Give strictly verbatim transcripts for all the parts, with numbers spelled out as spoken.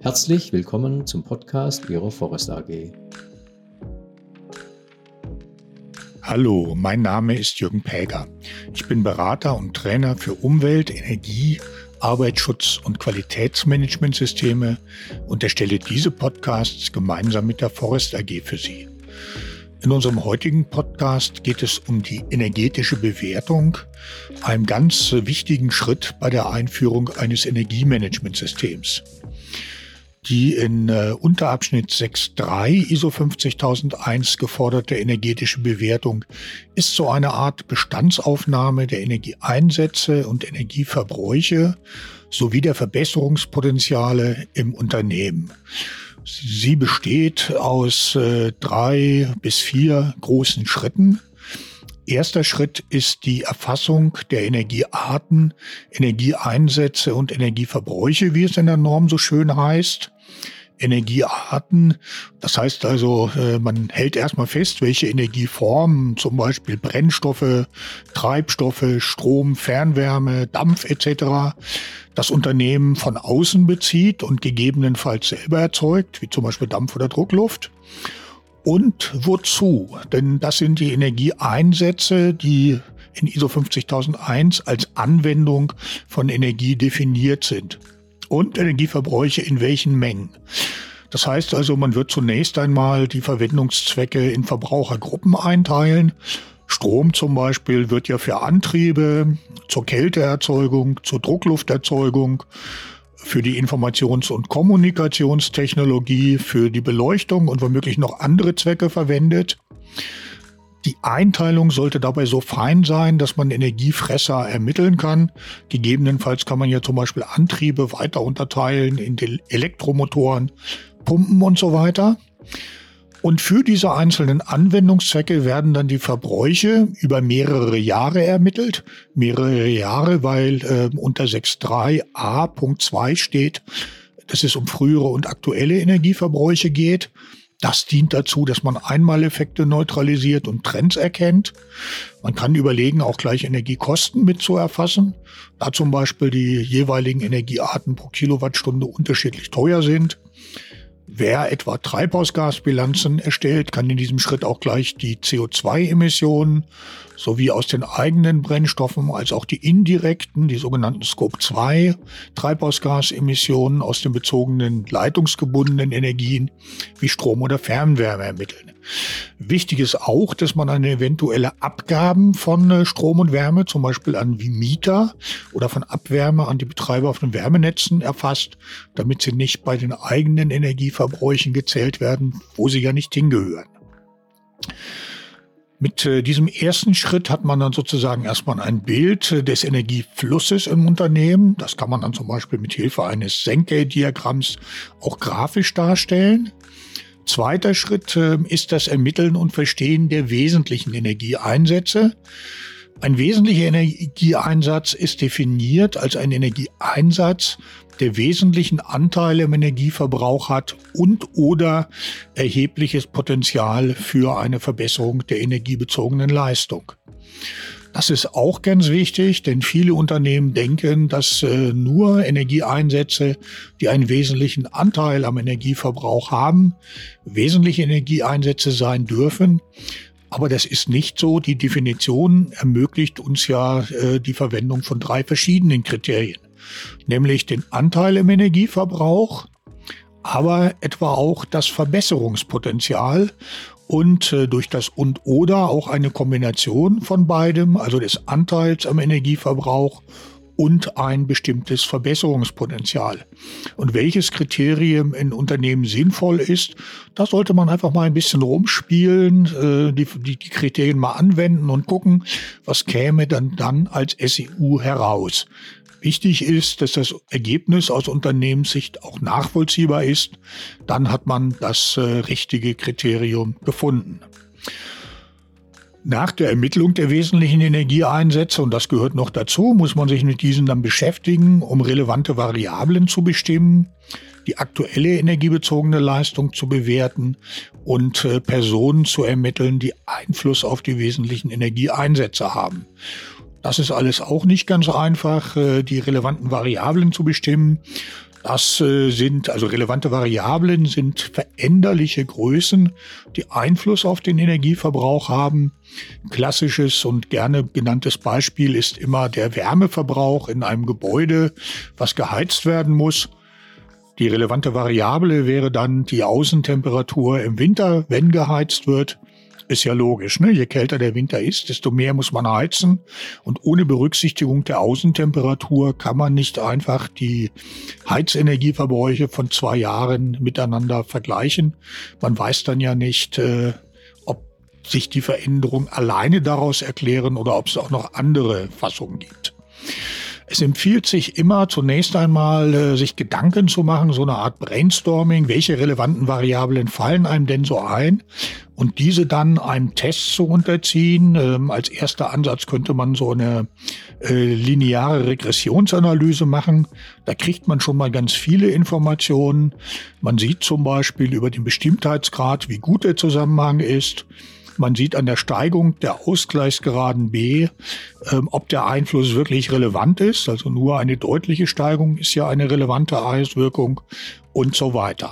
Herzlich willkommen zum Podcast Ihrer Forest A G. Hallo, mein Name ist Jürgen Päger. Ich bin Berater und Trainer für Umwelt-, Energie-, Arbeitsschutz- und Qualitätsmanagementsysteme und erstelle diese Podcasts gemeinsam mit der Forest A G für Sie. In unserem heutigen Podcast geht es um die energetische Bewertung, einem ganz wichtigen Schritt bei der Einführung eines Energiemanagementsystems. Die in äh, Unterabschnitt sechs Punkt drei I S O fünfzigtausendeins geforderte energetische Bewertung ist so eine Art Bestandsaufnahme der Energieeinsätze und Energieverbräuche sowie der Verbesserungspotenziale im Unternehmen. Sie besteht aus äh, drei bis vier großen Schritten. Erster Schritt ist die Erfassung der Energiearten, Energieeinsätze und Energieverbräuche, wie es in der Norm so schön heißt. Energiearten, das heißt also, man hält erstmal fest, welche Energieformen, zum Beispiel Brennstoffe, Treibstoffe, Strom, Fernwärme, Dampf et cetera, das Unternehmen von außen bezieht und gegebenenfalls selber erzeugt, wie zum Beispiel Dampf oder Druckluft. Und wozu? Denn das sind die Energieeinsätze, die in I S O fünfzigtausendeins als Anwendung von Energie definiert sind. Und Energieverbräuche in welchen Mengen. Das heißt also, man wird zunächst einmal die Verwendungszwecke in Verbrauchergruppen einteilen. Strom zum Beispiel wird ja für Antriebe, zur Kälteerzeugung, zur Drucklufterzeugung, für die Informations- und Kommunikationstechnologie, für die Beleuchtung und womöglich noch andere Zwecke verwendet. Die Einteilung sollte dabei so fein sein, dass man Energiefresser ermitteln kann. Gegebenenfalls kann man ja zum Beispiel Antriebe weiter unterteilen in die Elektromotoren, Pumpen und so weiter. Und für diese einzelnen Anwendungszwecke werden dann die Verbräuche über mehrere Jahre ermittelt. Mehrere Jahre, weil äh, unter sechs Punkt drei a Punkt zwei steht, dass es um frühere und aktuelle Energieverbräuche geht. Das dient dazu, dass man Einmaleffekte neutralisiert und Trends erkennt. Man kann überlegen, auch gleich Energiekosten mit zu erfassen, da zum Beispiel die jeweiligen Energiearten pro Kilowattstunde unterschiedlich teuer sind. Wer etwa Treibhausgasbilanzen erstellt, kann in diesem Schritt auch gleich die C O zwei Emissionen sowie aus den eigenen Brennstoffen als auch die indirekten, die sogenannten Scope zwei Treibhausgasemissionen aus den bezogenen leitungsgebundenen Energien wie Strom oder Fernwärme ermitteln. Wichtig ist auch, dass man eine eventuelle Abgaben von Strom und Wärme, zum Beispiel an Mieter oder von Abwärme an die Betreiber auf den Wärmenetzen erfasst, damit sie nicht bei den eigenen Energieverbräuchen gezählt werden, wo sie ja nicht hingehören. Mit äh, diesem ersten Schritt hat man dann sozusagen erstmal ein Bild äh, des Energieflusses im Unternehmen. Das kann man dann zum Beispiel mit Hilfe eines Sankey-Diagramms auch grafisch darstellen. Zweiter Schritt äh, ist das Ermitteln und Verstehen der wesentlichen Energieeinsätze. Ein wesentlicher Energieeinsatz ist definiert als ein Energieeinsatz, der wesentlichen Anteile im Energieverbrauch hat und oder erhebliches Potenzial für eine Verbesserung der energiebezogenen Leistung. Das ist auch ganz wichtig, denn viele Unternehmen denken, dass äh, nur Energieeinsätze, die einen wesentlichen Anteil am Energieverbrauch haben, wesentliche Energieeinsätze sein dürfen. Aber das ist nicht so. Die Definition ermöglicht uns ja äh, die Verwendung von drei verschiedenen Kriterien. Nämlich den Anteil im Energieverbrauch, aber etwa auch das Verbesserungspotenzial und äh, durch das und oder auch eine Kombination von beidem, also des Anteils am Energieverbrauch und ein bestimmtes Verbesserungspotenzial. Und welches Kriterium in Unternehmen sinnvoll ist, da sollte man einfach mal ein bisschen rumspielen, äh, die, die, die Kriterien mal anwenden und gucken, was käme dann, dann als S E U heraus. Wichtig ist, dass das Ergebnis aus Unternehmenssicht auch nachvollziehbar ist. Dann hat man das äh, richtige Kriterium gefunden. Nach der Ermittlung der wesentlichen Energieeinsätze, und das gehört noch dazu, muss man sich mit diesen dann beschäftigen, um relevante Variablen zu bestimmen, die aktuelle energiebezogene Leistung zu bewerten und äh, Personen zu ermitteln, die Einfluss auf die wesentlichen Energieeinsätze haben. Das ist alles auch nicht ganz einfach, die relevanten Variablen zu bestimmen. Das äh, sind, also relevante Variablen sind veränderliche Größen, die Einfluss auf den Energieverbrauch haben. Klassisches und gerne genanntes Beispiel ist immer der Wärmeverbrauch in einem Gebäude, was geheizt werden muss. Die relevante Variable wäre dann die Außentemperatur im Winter, wenn geheizt wird. Ist ja logisch, ne? Je kälter der Winter ist, desto mehr muss man heizen. Und ohne Berücksichtigung der Außentemperatur kann man nicht einfach die Heizenergieverbräuche von zwei Jahren miteinander vergleichen. Man weiß dann ja nicht, äh, ob sich die Veränderungen alleine daraus erklären oder ob es auch noch andere Fassungen gibt. Es empfiehlt sich immer zunächst einmal, äh, sich Gedanken zu machen, so eine Art Brainstorming, welche relevanten Variablen fallen einem denn so ein und diese dann einem Test zu unterziehen. Ähm, als erster Ansatz könnte man so eine äh, lineare Regressionsanalyse machen. Da kriegt man schon mal ganz viele Informationen. Man sieht zum Beispiel über den Bestimmtheitsgrad, wie gut der Zusammenhang ist. Man sieht an der Steigung der Ausgleichsgeraden B, ähm, ob der Einfluss wirklich relevant ist. Also nur eine deutliche Steigung ist ja eine relevante Auswirkung und so weiter.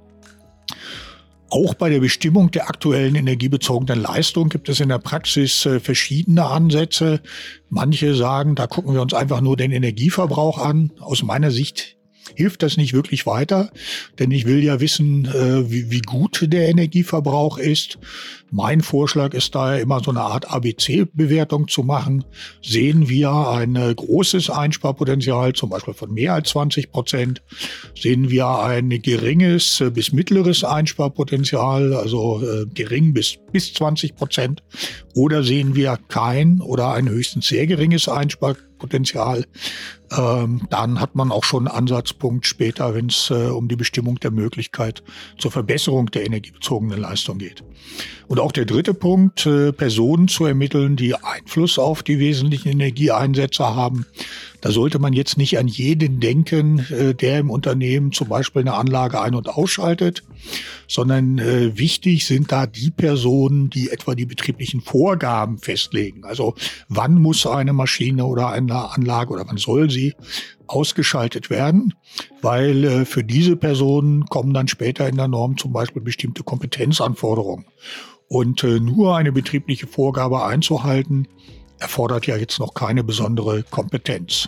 Auch bei der Bestimmung der aktuellen energiebezogenen Leistung gibt es in der Praxis äh, verschiedene Ansätze. Manche sagen, da gucken wir uns einfach nur den Energieverbrauch an. Aus meiner Sicht hilft das nicht wirklich weiter, denn ich will ja wissen, äh, wie, wie gut der Energieverbrauch ist. Mein Vorschlag ist daher immer so eine Art A B C-Bewertung zu machen. Sehen wir ein äh, großes Einsparpotenzial, zum Beispiel von mehr als zwanzig Prozent? Sehen wir ein geringes äh, bis mittleres Einsparpotenzial, also äh, gering bis, bis zwanzig Prozent? Oder sehen wir kein oder ein höchstens sehr geringes Einsparpotenzial? Ähm, dann hat man auch schon einen Ansatzpunkt später, wenn es äh, um die Bestimmung der Möglichkeit zur Verbesserung der energiebezogenen Leistung geht. Und auch der dritte Punkt, äh, Personen zu ermitteln, die Einfluss auf die wesentlichen Energieeinsätze haben. Da sollte man jetzt nicht an jeden denken, äh, der im Unternehmen zum Beispiel eine Anlage ein- und ausschaltet, sondern äh, wichtig sind da die Personen, die etwa die betrieblichen Vorgaben festlegen. Also wann muss eine Maschine oder eine Anlage oder wann soll sie ausgeschaltet werden, weil äh, für diese Personen kommen dann später in der Norm zum Beispiel bestimmte Kompetenzanforderungen. Und äh, nur eine betriebliche Vorgabe einzuhalten, erfordert ja jetzt noch keine besondere Kompetenz.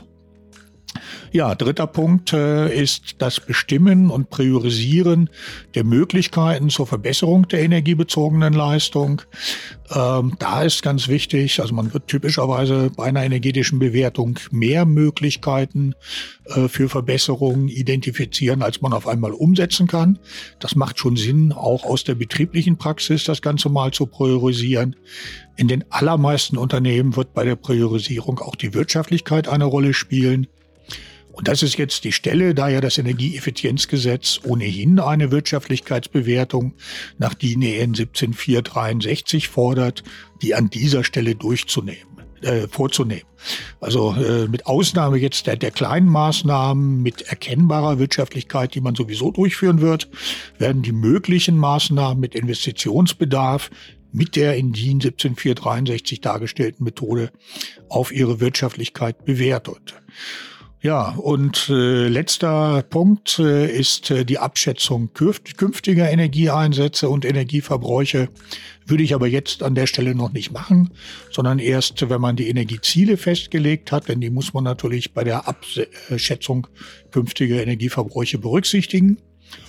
Ja, dritter Punkt äh, ist das Bestimmen und Priorisieren der Möglichkeiten zur Verbesserung der energiebezogenen Leistung. Ähm, da ist ganz wichtig, also man wird typischerweise bei einer energetischen Bewertung mehr Möglichkeiten äh, für Verbesserungen identifizieren, als man auf einmal umsetzen kann. Das macht schon Sinn, auch aus der betrieblichen Praxis das Ganze mal zu priorisieren. In den allermeisten Unternehmen wird bei der Priorisierung auch die Wirtschaftlichkeit eine Rolle spielen. Und das ist jetzt die Stelle, da ja das Energieeffizienzgesetz ohnehin eine Wirtschaftlichkeitsbewertung nach D I N E N siebzehn vier dreiundsechzig fordert, die an dieser Stelle durchzunehmen, äh, vorzunehmen. Also äh, mit Ausnahme jetzt der, der kleinen Maßnahmen mit erkennbarer Wirtschaftlichkeit, die man sowieso durchführen wird, werden die möglichen Maßnahmen mit Investitionsbedarf mit der in D I N siebzehn vier dreiundsechzig dargestellten Methode auf ihre Wirtschaftlichkeit bewertet. Ja, und äh, letzter Punkt äh, ist äh, die Abschätzung künftiger Energieeinsätze und Energieverbräuche. Würde ich aber jetzt an der Stelle noch nicht machen, sondern erst, wenn man die Energieziele festgelegt hat, denn die muss man natürlich bei der Abschätzung künftiger Energieverbräuche berücksichtigen.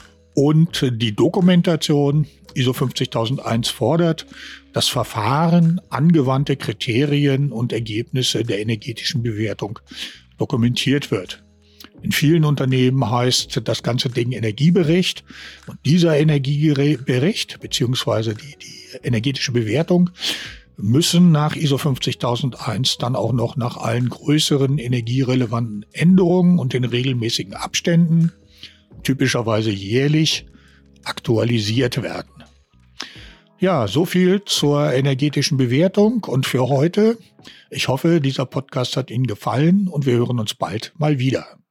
Und die Dokumentation I S O fünfzigtausendeins fordert, das Verfahren, angewandte Kriterien und Ergebnisse der energetischen Bewertung dokumentiert wird. In vielen Unternehmen heißt das ganze Ding Energiebericht. Und dieser Energiebericht beziehungsweise die, die energetische Bewertung müssen nach I S O fünfzigtausendeins dann auch noch nach allen größeren energierelevanten Änderungen und in regelmäßigen Abständen, typischerweise jährlich, aktualisiert werden. Ja, so viel zur energetischen Bewertung und für heute. Ich hoffe, dieser Podcast hat Ihnen gefallen und wir hören uns bald mal wieder.